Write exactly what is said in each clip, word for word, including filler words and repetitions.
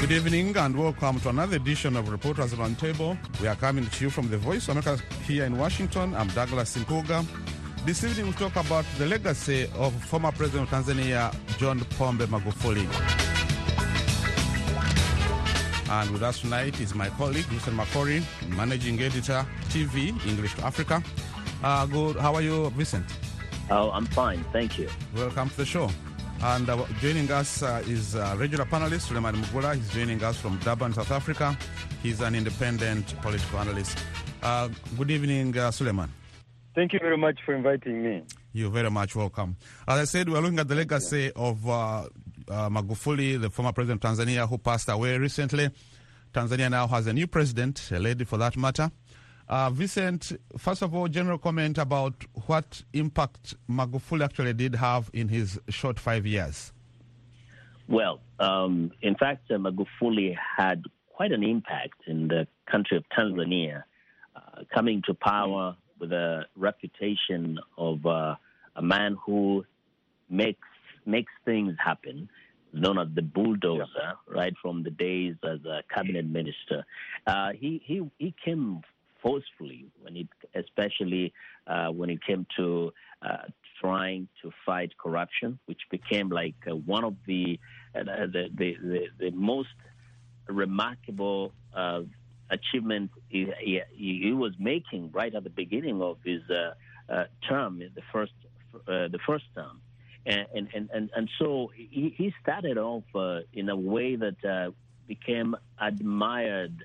Good evening and welcome to another edition of Reporters Roundtable. We are coming to you from the Voice of America here in Washington. I'm Douglas Simpuga. This evening we'll talk about the legacy of former President of Tanzania, John Pombe Magufuli. And with us tonight is my colleague, Vincent Makori, Managing Editor, T V, English to Africa. Uh, good. How are you, Vincent? Oh, I'm fine. Thank you. Welcome to the show. And uh, joining us uh, is uh, regular panelist Suleiman Mugula. He's joining us from Durban, South Africa. He's an independent political analyst. Uh, good evening, uh, Suleiman. Thank you very much for inviting me. You're very much welcome. As I said, we're looking at the legacy of uh, uh, Magufuli, the former president of Tanzania, who passed away recently. Tanzania now has a new president, a lady for that matter. Uh, Vincent, first of all, general comment about what impact Magufuli actually did have in his short five years. Well, um, in fact, uh, Magufuli had quite an impact in the country of Tanzania, uh, coming to power with a reputation of uh, a man who makes makes things happen, known as the bulldozer, yeah. right from the days as a cabinet minister. Uh, he he he came forcefully when it, especially uh, when it came to uh, trying to fight corruption, which became like uh, one of the, uh, the, the the the most remarkable uh, achievements he, he, he was making right at the beginning of his uh, uh, term, in the first uh, the first term, and and and and so he, he started off uh, in a way that uh, became admired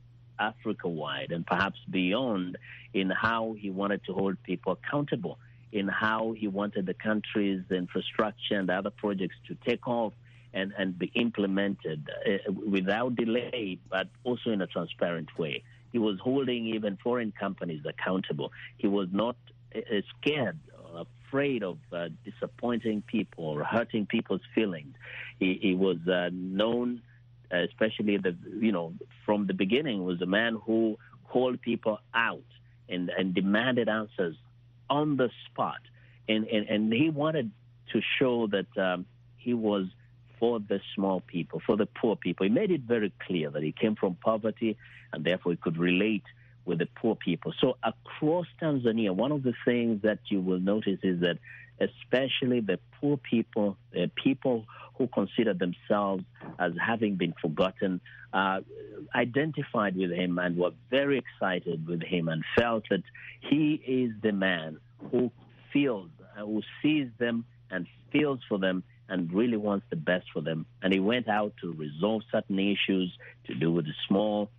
Africa-wide and perhaps beyond, in how he wanted to hold people accountable, in how he wanted the country's infrastructure and other projects to take off and, and be implemented uh, without delay, but also in a transparent way. He was holding even foreign companies accountable. He was not uh, scared or afraid of uh, disappointing people or hurting people's feelings. He, he was uh, known, especially the you know from the beginning, was a man who called people out and, and demanded answers on the spot, and and, and he wanted to show that um, he was for the small people, for the poor people. He made it very clear that he came from poverty and therefore he could relate with the poor people. So across Tanzania, one of the things that you will notice is that especially the poor people, the people who consider themselves as having been forgotten, uh, identified with him and were very excited with him and felt that he is the man who feels, uh, who sees them and feels for them and really wants the best for them. And he went out to resolve certain issues to do with the small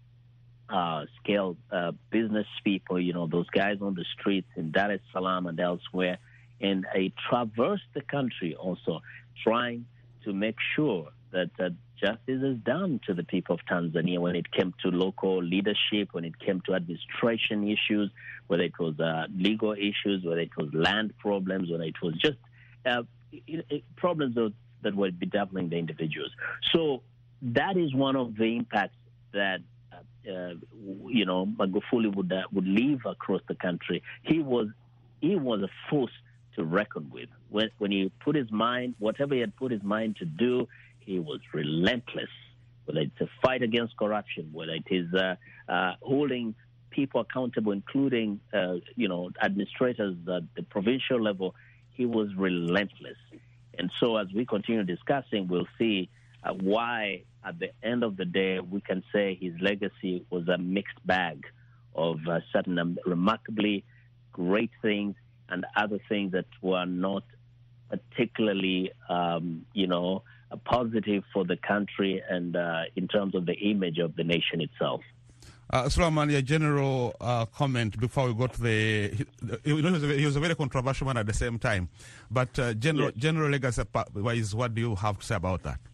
uh, scale uh, business people, you know, those guys on the streets in Dar es Salaam and elsewhere. And he traversed the country also, trying to make sure that uh, justice is done to the people of Tanzania when it came to local leadership, when it came to administration issues, whether it was uh, legal issues, whether it was land problems, whether it was just uh, it, it, problems that, that were bedeviling the individuals. So that is one of the impacts that uh, uh, you know Magufuli would uh, would leave across the country. He was he was a force to reckon with. When, when he put his mind, whatever he had put his mind to do, he was relentless. Whether it's a fight against corruption, whether it is uh, uh, holding people accountable, including uh, you know administrators at the provincial level, he was relentless. And so, as we continue discussing, we'll see uh, why, at the end of the day, we can say his legacy was a mixed bag of uh, certain um, remarkably great things and other things that were not particularly, um, you know, positive for the country and uh, in terms of the image of the nation itself. Uh, Suleiman, a general uh, comment before we go to the... He, he, was a, he was a very controversial man at the same time. But uh, general, yes. general legacy-wise, what do you have to say about that?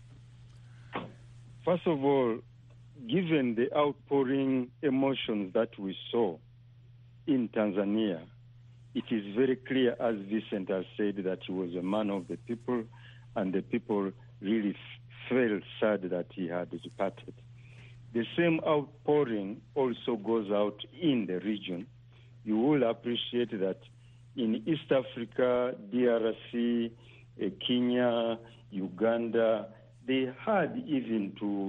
First of all, given the outpouring emotions that we saw in Tanzania, it is very clear, as Vincent has said, that he was a man of the people, and the people really f- felt sad that he had departed. The same outpouring also goes out in the region. You will appreciate that in East Africa, D R C, uh, Kenya, Uganda, they had even to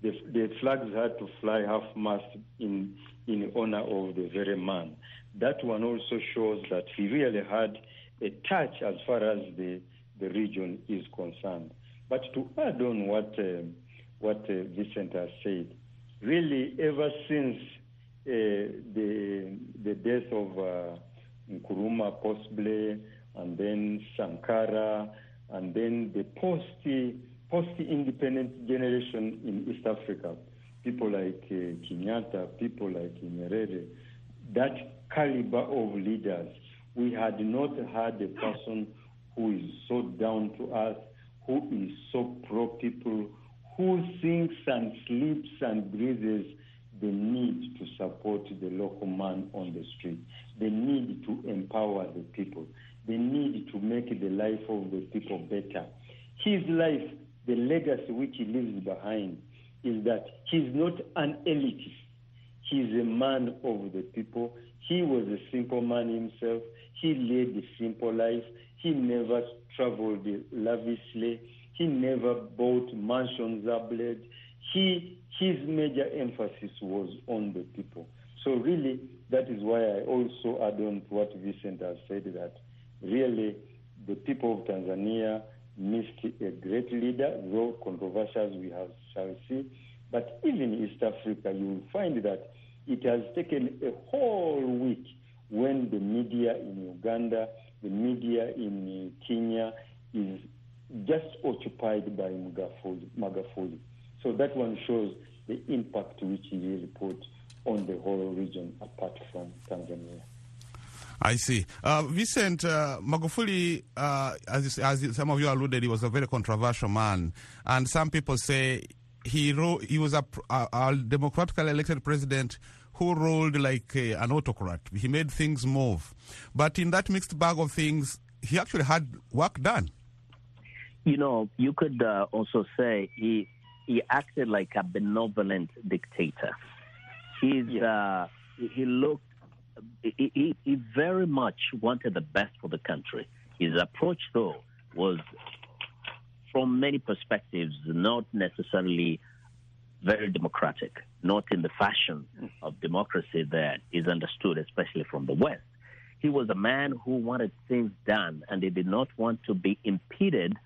the, the flags had to fly half-mast in, in honor of the very man. That one also shows that he really had a touch as far as the, the region is concerned. But to add on what, uh, what uh, Vincent has said, really ever since uh, the, the death of uh, Nkrumah possibly, and then Sankara, and then the post, post-independent generation in East Africa, people like uh, Kenyatta, people like Nyerere, that caliber of leaders, we had not had a person who is so down to earth, who is so pro-people, who thinks and sleeps and breathes the need to support the local man on the street, the need to empower the people, the need to make the life of the people better. His life, the legacy which he leaves behind, is that he's not an elitist. He's a man of the people. He was a simple man himself. He led a simple life. He never traveled lavishly. He never bought mansions abroad. He, his major emphasis was on the people. So really, that is why I also add on to what Vincent has said, that really the people of Tanzania missed a great leader, though controversial as we have, shall see. But even in East Africa, you will find that it has taken a whole week when the media in Uganda, the media in Kenya is just occupied by Magufuli. Magufuli. So that one shows the impact which he really put on the whole region apart from Tanzania. I see. Uh, Vincent, uh, Magufuli, uh, as, as some of you alluded, he was a very controversial man. And some people say he wrote, he was a, a, a democratically elected president who ruled like a, an autocrat. He made things move. But in that mixed bag of things, he actually had work done. You know, you could uh, also say he he acted like a benevolent dictator. He's uh, he looked he, he he very much wanted the best for the country. His approach, though, was from many perspectives not necessarily very democratic, not in the fashion of democracy that is understood, especially from the West. He was a man who wanted things done, and he did not want to be impeded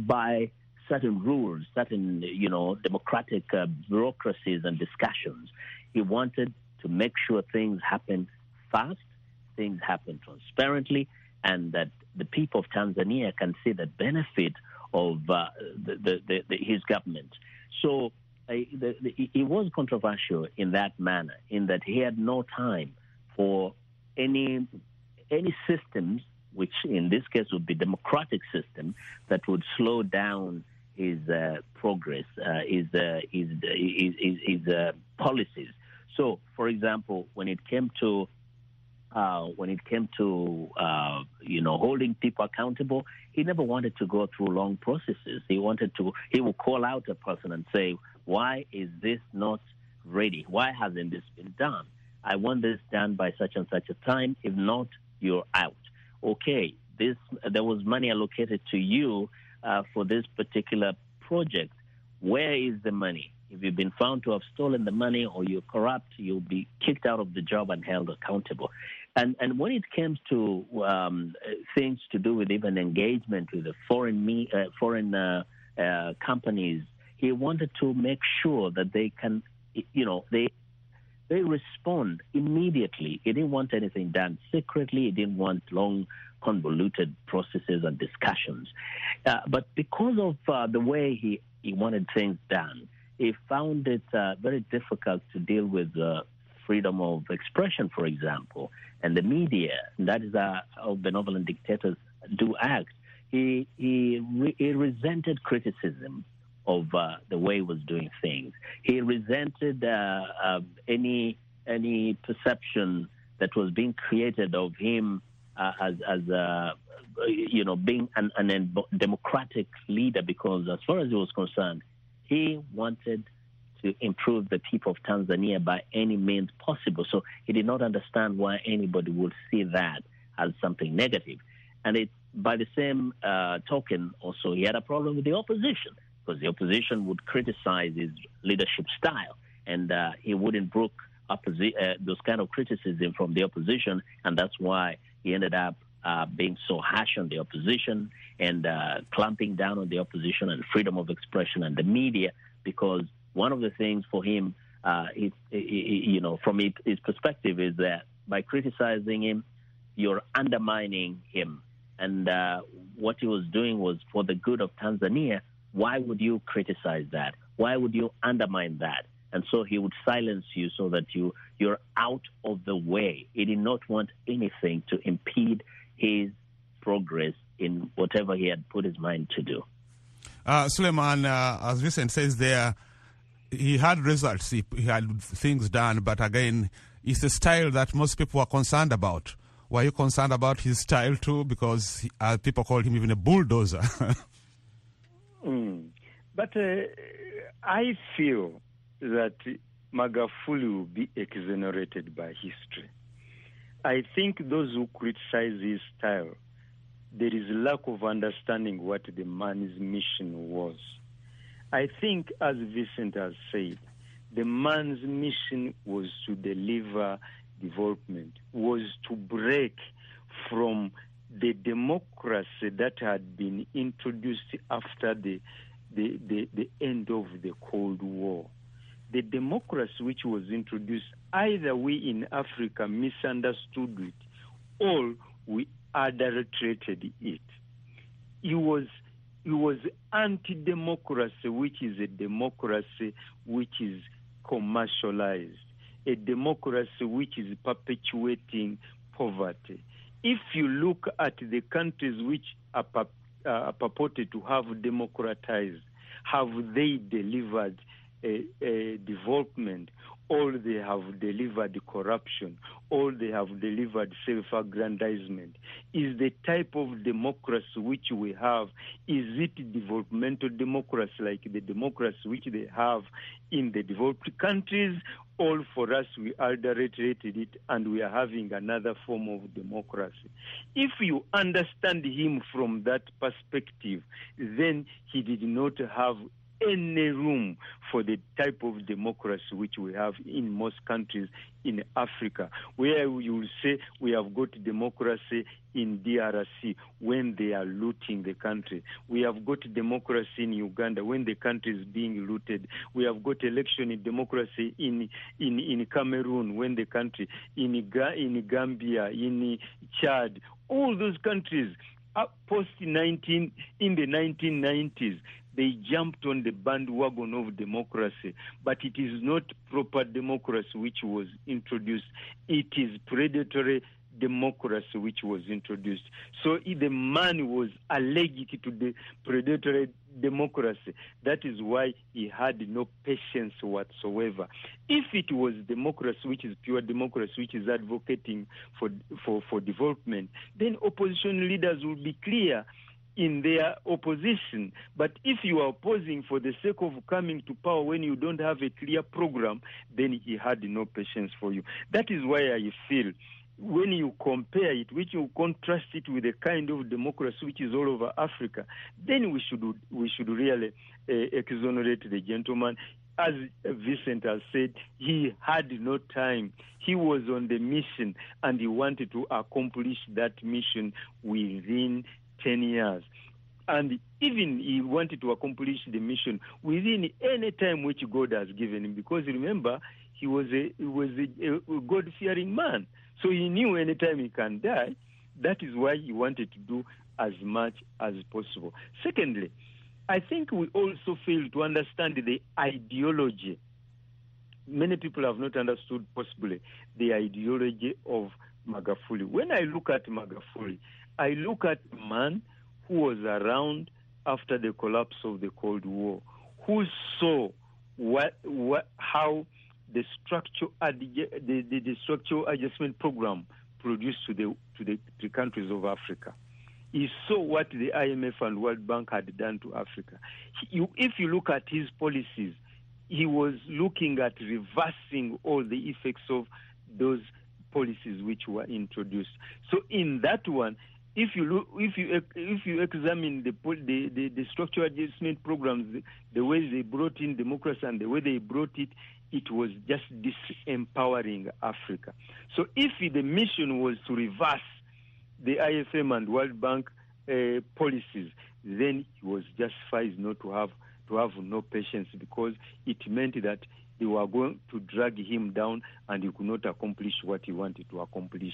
by certain rules, certain, you know, democratic uh, bureaucracies and discussions. He wanted to make sure things happen fast, things happen transparently, and that the people of Tanzania can see the benefit of uh, the, the, the, the, his government. So uh, the, the, he was controversial in that manner, in that he had no time for any any systems, which in this case would be democratic system, that would slow down his uh, progress, uh, his, uh, his, his, his, his uh, policies. So, for example, when it came to uh, when it came to uh, you know holding people accountable, he never wanted to go through long processes. He wanted to he would call out a person and say, "Why is this not ready? Why hasn't this been done? I want this done by such and such a time. If not, you're out." Okay, this there was money allocated to you uh, for this particular project. Where is the money? If you've been found to have stolen the money or you're corrupt, you'll be kicked out of the job and held accountable. And and when it comes to um, things to do with even engagement with the foreign me, uh, foreign uh, uh, companies, he wanted to make sure that they can, you know, they. They respond immediately. He didn't want anything done secretly. He didn't want long, convoluted processes and discussions. Uh, but because of uh, the way he, he wanted things done, he found it uh, very difficult to deal with uh, freedom of expression, for example, and the media. And that is uh, how benevolent dictators do act. He, he, re- he resented criticism of uh, the way he was doing things. He resented uh, uh, any any perception that was being created of him uh, as, as uh, you know, being an, an democratic leader, because as far as he was concerned, he wanted to improve the people of Tanzania by any means possible. So he did not understand why anybody would see that as something negative. And it, by the same uh, token, also, he had a problem with the opposition, because the opposition would criticize his leadership style, and uh, he wouldn't brook opposi- uh, those kind of criticism from the opposition, and that's why he ended up uh, being so harsh on the opposition and uh, clamping down on the opposition and freedom of expression and the media, because one of the things for him, uh, he, he, you know, from his perspective is that by criticizing him, you're undermining him. And uh, what he was doing was for the good of Tanzania. Why would you criticize that? Why would you undermine that? And so he would silence you so that you, you're out of the way. He did not want anything to impede his progress in whatever he had put his mind to do. Uh, Suleiman, uh, as Vincent says there, he had results, he, he had things done, but again, it's a style that most people are concerned about. Were you concerned about his style too? Because he, uh, people call him even a bulldozer. mm. But uh, I feel that Magufuli will be exonerated by history. I think those who criticize his style, there is lack of understanding what the man's mission was. I think, as Vincent has said, the man's mission was to deliver development, was to break from the democracy that had been introduced after the, the, the, the end of the Cold War. The democracy which was introduced, either we in Africa misunderstood it or we adulterated it. It was, it was anti-democracy, which is a democracy which is commercialized, a democracy which is perpetuating poverty. If you look at the countries which are, uh, are purported to have democratized, have they delivered a, a development? All they have delivered corruption, all they have delivered self-aggrandizement. Is the type of democracy which we have, is it developmental democracy like the democracy which they have in the developed countries? All for us, we adulterated it and we are having another form of democracy. If you understand him from that perspective, then he did not have any room for the type of democracy which we have in most countries in Africa, where you will say we have got democracy in D R C when they are looting the country. We have got democracy in Uganda when the country is being looted. We have got election in democracy in in, in Cameroon when the country, in, in Gambia, in Chad, all those countries post nineteen in the nineteen nineties. They jumped on the bandwagon of democracy, but it is not proper democracy which was introduced. It is predatory democracy which was introduced. So the man was allergic to the predatory democracy. That is why he had no patience whatsoever. If it was democracy, which is pure democracy, which is advocating for for, for development, then opposition leaders will be clear in their opposition. But if you are opposing for the sake of coming to power when you don't have a clear program, then he had no patience for you. That is why I feel when you compare it, which you contrast it with the kind of democracy which is all over Africa, then we should we should really uh, exonerate the gentleman. As Vincent has said, he had no time. He was on the mission and he wanted to accomplish that mission within ten years. And even he wanted to accomplish the mission within any time which God has given him, because remember, he was a, he was a, a God-fearing man. So he knew any time he can die. That is why he wanted to do as much as possible. Secondly, I think we also fail to understand the ideology. Many people have not understood possibly the ideology of Magufuli. When I look at Magufuli, I look at a man who was around after the collapse of the Cold War, who saw what, what, how the structural the, the, the structural adjustment program produced to the to the, the countries of Africa. He saw what the I M F and World Bank had done to Africa. He, if you look at his policies, he was looking at reversing all the effects of those policies which were introduced. So in that one, if you look, if you if you examine the the, the, the structural adjustment programs, the, the way they brought in democracy and the way they brought it, it was just disempowering Africa. So if the mission was to reverse the I F M and World Bank uh, policies, then he was justified not to have to have no patience, because it meant that they were going to drag him down and he could not accomplish what he wanted to accomplish.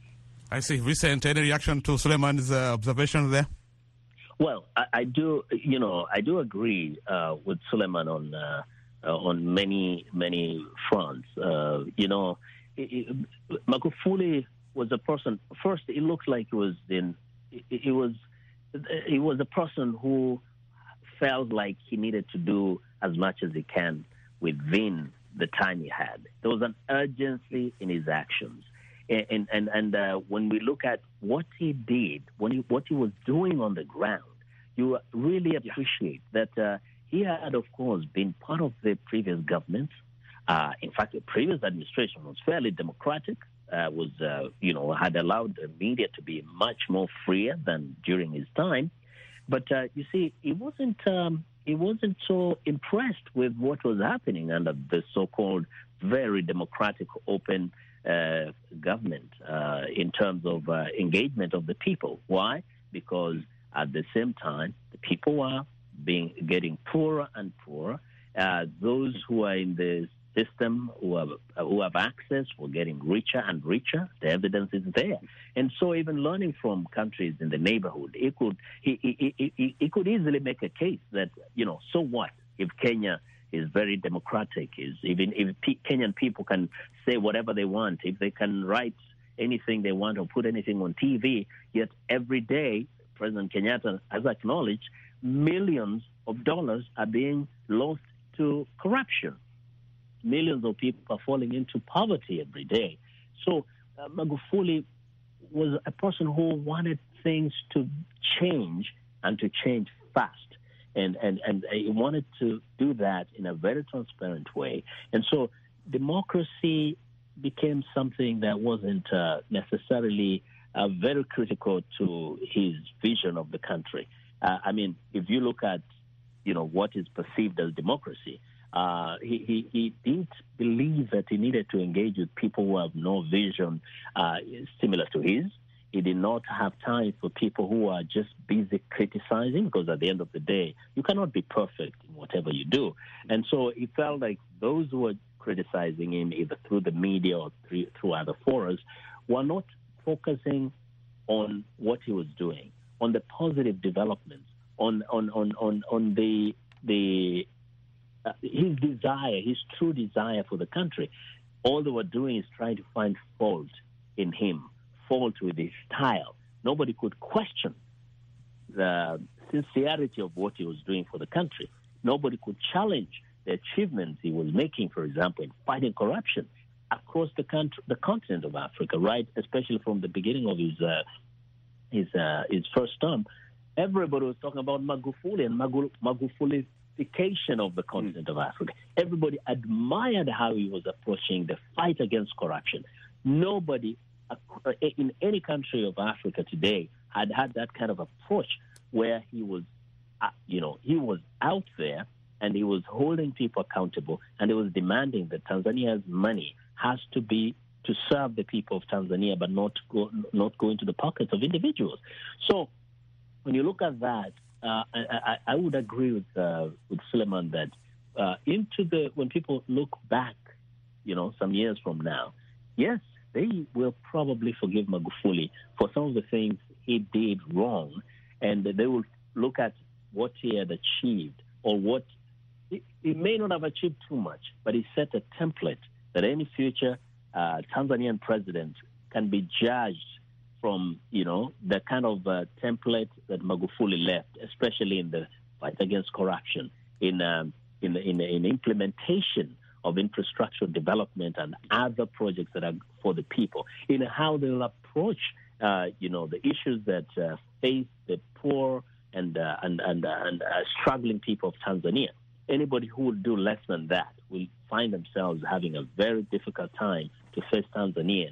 I see. Vicent, any reaction to Suleiman's uh, observations there? Well, I, I do, you know, I do agree uh, with Suleiman on uh, uh, on many, many fronts. Uh, you know, it, it, Magufuli was a person, first, it looks like he was in, he was, he was a person who felt like he needed to do as much as he can within the time he had. There was an urgency in his actions. And and, and uh, when we look at what he did, when he, what he was doing on the ground, you really appreciate yeah. that uh, he had, of course, been part of the previous government. Uh, in fact, the previous administration was fairly democratic, uh, was, uh, you know, had allowed the media to be much more freer than during his time. But uh, you see, he wasn't um, he wasn't so impressed with what was happening under the so-called very democratic, open uh, government uh, in terms of uh, engagement of the people. Why? Because at the same time, the people are being getting poorer and poorer. Uh, those who are in the system who have who have access were getting richer and richer. The evidence is there, and so even learning from countries in the neighborhood, he could he he, he, he could easily make a case that, you know, so what if Kenya is very democratic? Is even if P- Kenyan people can say whatever they want, if they can write anything they want or put anything on T V, yet every day President Kenyatta has acknowledged millions of dollars are being lost to corruption. Millions of people are falling into poverty every day. So uh, Magufuli was a person who wanted things to change and to change fast. And, and, and he wanted to do that in a very transparent way. And so democracy became something that wasn't uh, necessarily uh, very critical to his vision of the country. Uh, I mean, if you look at, you know, what is perceived as democracy, Uh, he, he, he didn't believe that he needed to engage with people who have no vision uh, similar to his. He did not have time for people who are just busy criticizing, because at the end of the day, you cannot be perfect in whatever you do. And so he felt like those who were criticizing him, either through the media or through, through other forums, were not focusing on what he was doing, on the positive developments, on on on on, on the the Uh, his desire, his true desire for the country. All they were doing is trying to find fault in him, fault with his style. Nobody could question the sincerity of what he was doing for the country. Nobody could challenge the achievements he was making, for example, in fighting corruption across the country, the continent of Africa, right? Especially from the beginning of his uh, his uh, his first term, everybody was talking about Magufuli and Magu- Magufuli. of the continent of Africa. Everybody admired how he was approaching the fight against corruption. Nobody in any country of Africa today had had that kind of approach where he was, you know, he was out there and he was holding people accountable, and he was demanding that Tanzania's money has to be to serve the people of Tanzania, but not go, not go into the pockets of individuals. So when you look at that, Uh, I, I would agree with uh, with Suleiman that uh, into the when people look back, you know, some years from now, yes, they will probably forgive Magufuli for some of the things he did wrong, and they will look at what he had achieved, or what he, he may not have achieved too much, but he set a template that any future uh, Tanzanian president can be judged from, you know, the kind of uh, template that Magufuli left, especially in the fight against corruption, in um, in, in in implementation of infrastructure development and other projects that are for the people, in how they'll approach, uh, you know, the issues that uh, face the poor and uh, and and, uh, and uh, struggling people of Tanzania. Anybody who will do less than that will find themselves having a very difficult time to face Tanzanians.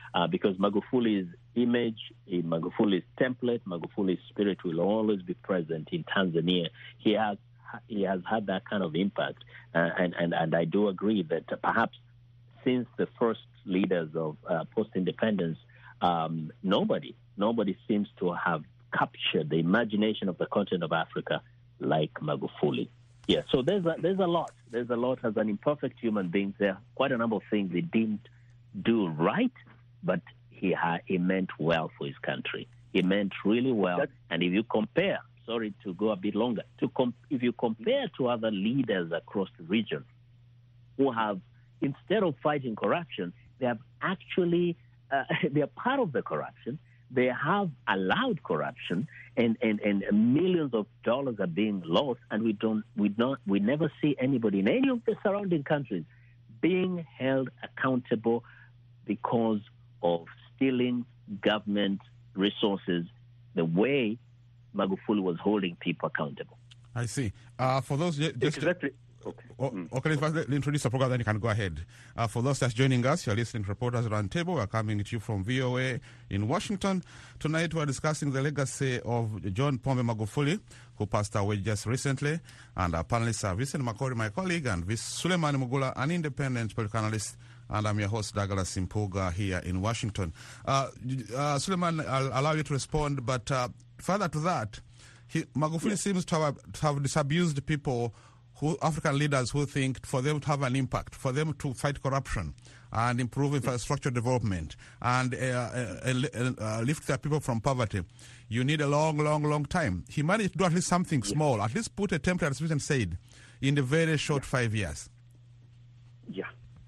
uh, because Magufuli's image, Magufuli's template, Magufuli's spirit will always be present in Tanzania. He has he has had that kind of impact, uh, and, and, and I do agree that uh, perhaps since the first leaders of uh, post-independence, um, nobody, nobody seems to have captured the imagination of the continent of Africa like Magufuli. Yeah, so there's a, there's a lot. There's a lot. As an imperfect human being, there are quite a number of things he didn't do right, but he ha- he meant well for his country. He meant really well. That's- and if you compare, sorry to go a bit longer, to com- if you compare to other leaders across the region who have, instead of fighting corruption, they have actually, uh, they are part of the corruption. They have allowed corruption, and, and, and millions of dollars are being lost, and we don't, we don't, we never see anybody in any of the surrounding countries being held accountable because of stealing government resources the way Magufuli was holding people accountable. I see. Uh, for those just exactly. Okay, oh, okay let's introduce the program, then you can go ahead. Uh, for those that's joining us, you're listening to Reporters Roundtable. We're coming to you from V O A in Washington. Tonight we're discussing the legacy of John Pombe Magufuli, who passed away just recently. And our panelists are Vincent Makori, my colleague, and Vis Suleiman Mugula, an independent political analyst. And I'm your host, Douglas Simpuga, here in Washington. Uh, uh, Suleiman, I'll allow you to respond, but uh, further to that, he, Magufuli yes. seems to have, to have disabused people, who, African leaders who think for them to have an impact, for them to fight corruption and improve infrastructure development and uh, uh, uh, uh, lift their people from poverty, you need a long, long, long time. He managed to do at least something yeah. small, at least put a template, as Vincent said, in the very short yeah. five years. Yeah.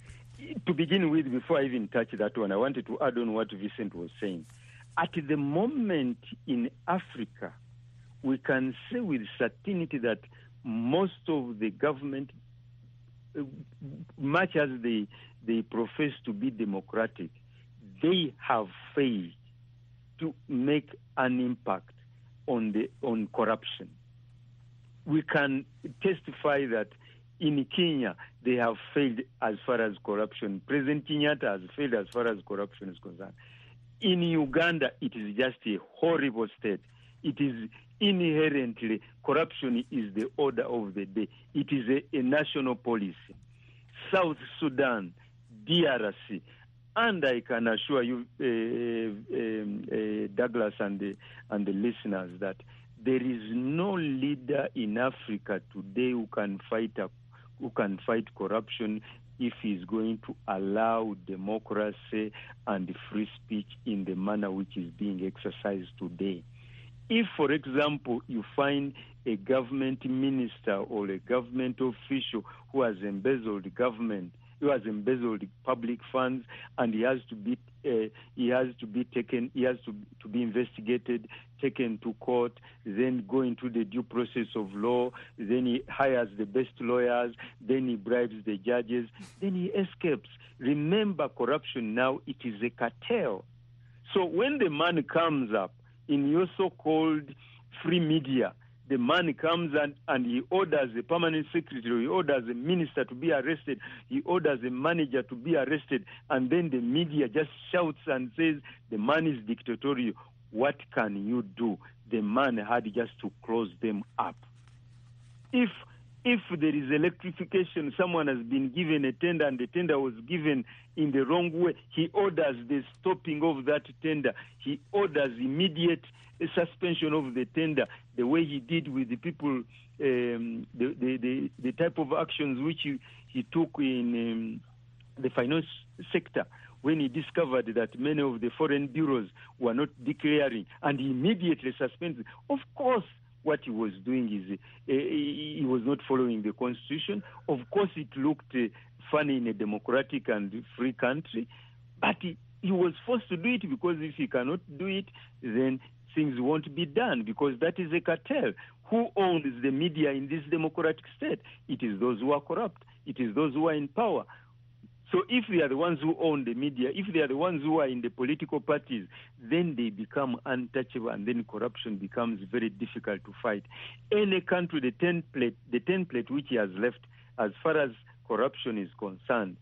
To begin with, before I even touch that one, I wanted to add on what Vincent was saying. At the moment in Africa, we can say with certainty that most of the government, much as they they profess to be democratic, they have failed to make an impact on the on corruption. We can testify that in Kenya they have failed as far as corruption. President Kenyatta has failed as far as corruption is concerned. In Uganda, it is just a horrible state. It is inherently, corruption is the order of the day. It is a, a national policy. South Sudan, D R C, and I can assure you, uh, um, uh, Douglas and the, and the listeners, that there is no leader in Africa today who can fight a, who can fight corruption if he is going to allow democracy and free speech in the manner which is being exercised today. If, for example, you find a government minister or a government official who has embezzled government, who has embezzled public funds, and he has to be uh, he has to be taken, he has to to be investigated, taken to court, then go into the due process of law, then he hires the best lawyers, then he bribes the judges, then he escapes. Remember, corruption now, it is a cartel. So when the man comes up in your so-called free media, the man comes and, and he orders a permanent secretary, he orders a minister to be arrested, he orders a manager to be arrested, and then the media just shouts and says, the man is dictatorial. What can you do? The man had just to close them up. If if there is electrification, someone has been given a tender and the tender was given in the wrong way, he orders the stopping of that tender. He orders immediate suspension of the tender, the way he did with the people, um, the, the, the, the type of actions which he, he took in um, the finance sector when he discovered that many of the foreign bureaus were not declaring, and he immediately suspended. Of course, what he was doing is uh, he was not following the constitution. Of course, it looked uh, funny in a democratic and free country, but he, he was forced to do it, because if he cannot do it, then things won't be done, because that is a cartel. Who owns the media in this democratic state? It is those who are corrupt. It is those who are in power. So if they are the ones who own the media, if they are the ones who are in the political parties, then they become untouchable, and then corruption becomes very difficult to fight. Any country, the template, the template which he has left as far as corruption is concerned,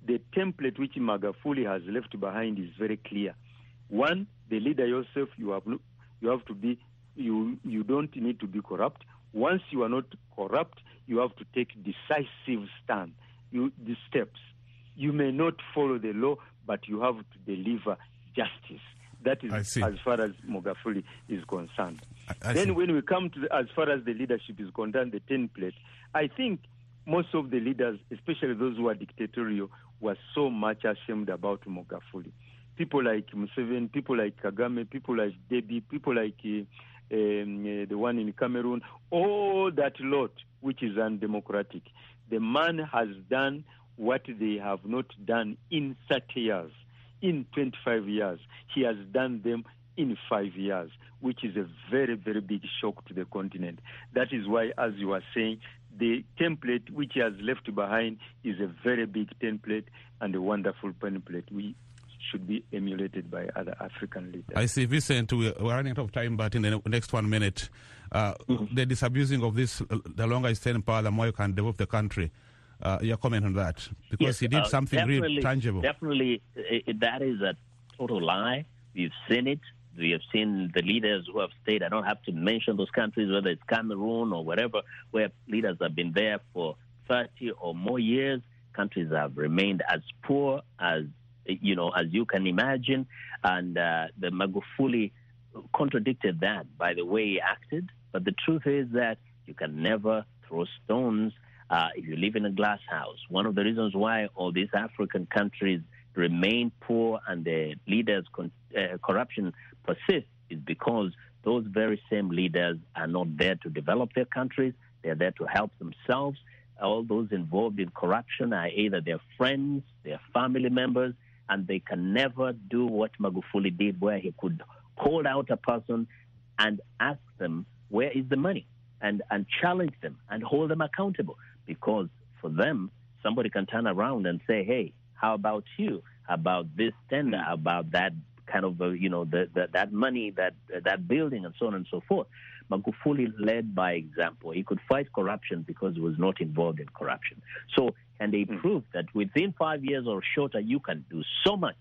the template which Magufuli has left behind is very clear. One, the leader yourself, you have you have to be you you don't need to be corrupt. Once you are not corrupt, you have to take decisive stand. You the steps. You may not follow the law, but you have to deliver justice. That is as far as Magufuli is concerned. I, I then see. When we come to the, as far as the leadership is concerned, the template, I think most of the leaders, especially those who are dictatorial, were so much ashamed about Magufuli. People like Museveni, people like Kagame, people like Deby, people like uh, um, uh, the one in Cameroon, all that lot, which is undemocratic. The man has done what they have not done in thirty years. In twenty-five years, he has done them in five years, which is a very, very big shock to the continent. That is why, as you are saying, the template which he has left behind is a very big template and a wonderful template. We should be emulated by other African leaders. I see, Vincent, we're running out of time, but in the next one minute, uh, mm-hmm. the disabusing of this, uh, the longer he stays in power, the more you can develop the country. Uh, your comment on that? Because yes, he did uh, something really tangible. Definitely, it, that is a total lie. We've seen it. We have seen the leaders who have stayed. I don't have to mention those countries, whether it's Cameroon or whatever, where leaders have been there for thirty or more years. Countries have remained as poor as, you know, as you can imagine. And uh, the Magufuli contradicted that by the way he acted. But the truth is that you can never throw stones Uh, if you live in a glass house. One of the reasons why all these African countries remain poor and the leaders' con- uh, corruption persists is because those very same leaders are not there to develop their countries. They're there to help themselves. All those involved in corruption are either their friends, their family members, and they can never do what Magufuli did, where he could hold out a person and ask them, where is the money? And, and challenge them and hold them accountable. Because for them, somebody can turn around and say, hey, how about you? How about this tender? How about that kind of, uh, you know, the, the, that money, that uh, that building, and so on and so forth. Magufuli led by example. He could fight corruption because he was not involved in corruption. So, and they mm. proved that within five years or shorter, you can do so much,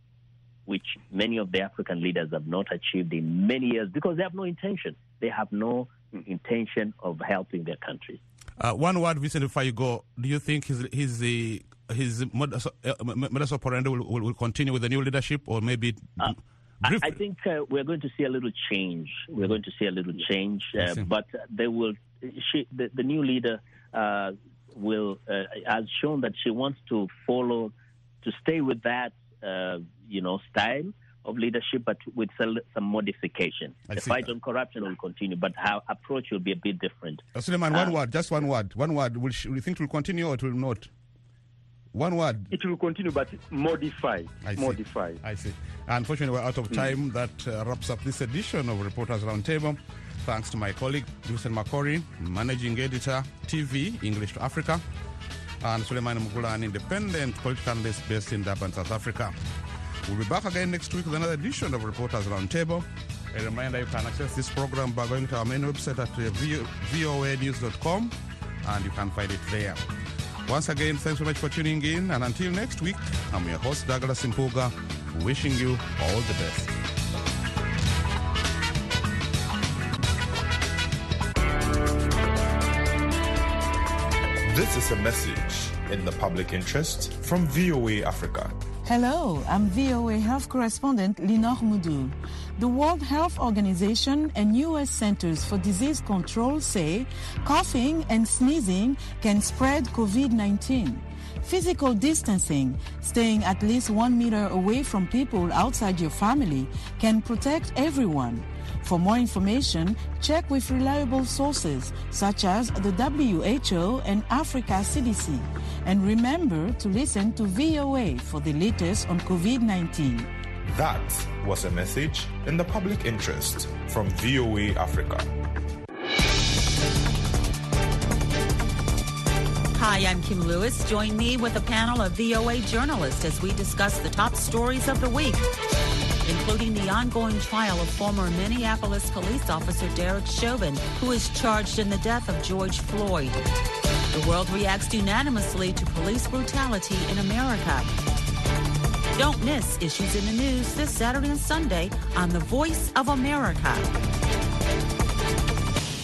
which many of the African leaders have not achieved in many years because they have no intention. They have no mm. intention of helping their countries. Uh, one word, Vincent, before you go, do you think his his uh, his modus, uh, modus operandi will, will, will continue with the new leadership, or maybe? Uh, I, I think uh, we're going to see a little change. We're going to see a little change, uh, but they will. She, the, the new leader, uh, will uh, has shown that she wants to follow, to stay with that, uh, you know, style of leadership, but with some modification. I the fight that. on corruption will continue, but our approach will be a bit different. Uh, Suleiman, uh, one word, just one word. One word. Will, she, will you think it will continue or it will not? One word. It will continue, but modified. I see. Modified. I see. Unfortunately, we're out of time. Mm. That uh, wraps up this edition of Reporters Roundtable. Thanks to my colleague, Vincent Makori, Managing Editor, T V, English to Africa, and Suleiman Mugula, an independent political analyst based in Durban, South Africa. We'll be back again next week with another edition of Reporters Roundtable. A reminder, you can access this program by going to our main website at v o a news dot com, and you can find it there. Once again, thanks so much for tuning in, and until next week, I'm your host, Douglas Impuga, wishing you all the best. This is a message in the public interest from V O A Africa. Hello, I'm V O A Health Correspondent Linor Moudou. The World Health Organization and U S Centers for Disease Control say coughing and sneezing can spread COVID nineteen. Physical distancing, staying at least one meter away from people outside your family, can protect everyone. For more information, check with reliable sources such as the W H O and Africa C D C. And remember to listen to V O A for the latest on COVID nineteen. That was a message in the public interest from V O A Africa. Hi, I'm Kim Lewis. Join me with a panel of V O A journalists as we discuss the top stories of the week, including the ongoing trial of former Minneapolis police officer Derek Chauvin, who is charged in the death of George Floyd. The world reacts unanimously to police brutality in America. Don't miss Issues in the News this Saturday and Sunday on The Voice of America.